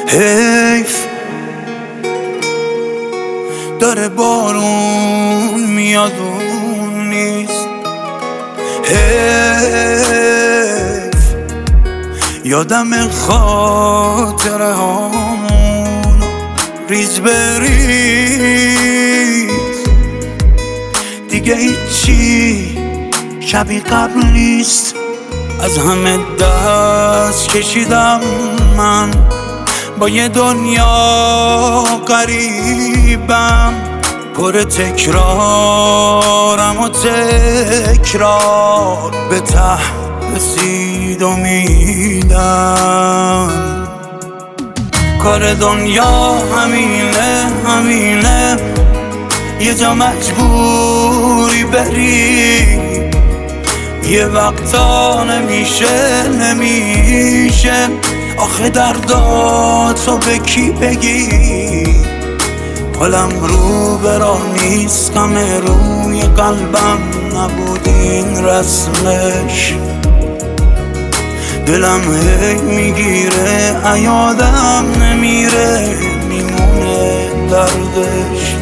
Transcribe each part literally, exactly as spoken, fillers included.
حیف داره بارون میاد اون نیست. حیف یادم خاطره هامون ریز بریز دیگه هیچی شبیه قبل نیست. از همه دست کشیدم من با یه دنیا غریبم پر تکرارم و تکرار به ته رسید امیدم. کار دنیا همینه همینه یه جا مجبوری بری، یه وقتا نمیشه نمیشه. آخه درداتو به کی بگی؟ حالم رو برا نیست، غم روی قلبم نبود این رسمش. دلم هی میگیره ایادم نمیره، میمونه دردش.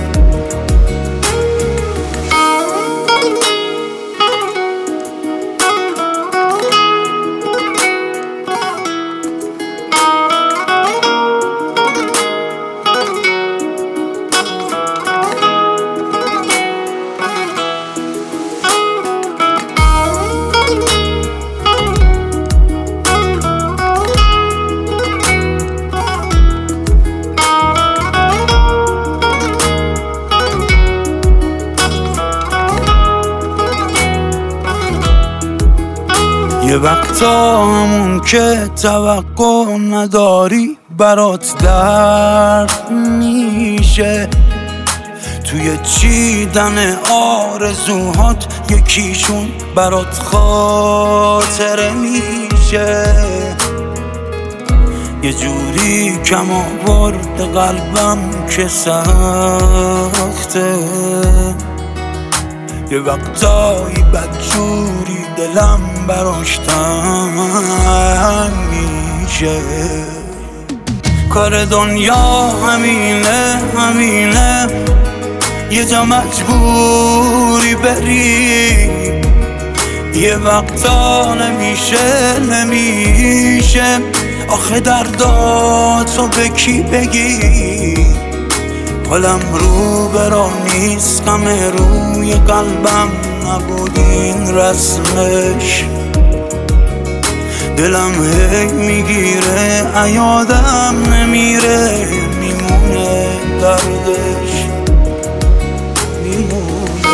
یه وقتا همون که توقع نداری برات درد میشه، توی چیدن آرزوهات یکیشون برات خاطره میشه. یه جوری کم آورد قلبم که سخته، یه وقتایی بدجوری دلم براش تنگ میشه. کار دنیا همینه همینه یه جا مجبوری بری، یه وقتا نمیشه نمیشه. آخه درداتو به کی بگی؟ حالم رو برا نیست، غم روی قلبم نبود این رسمش. دلم هی میگیره ایادم نمیره، میمونه دردش میمونه.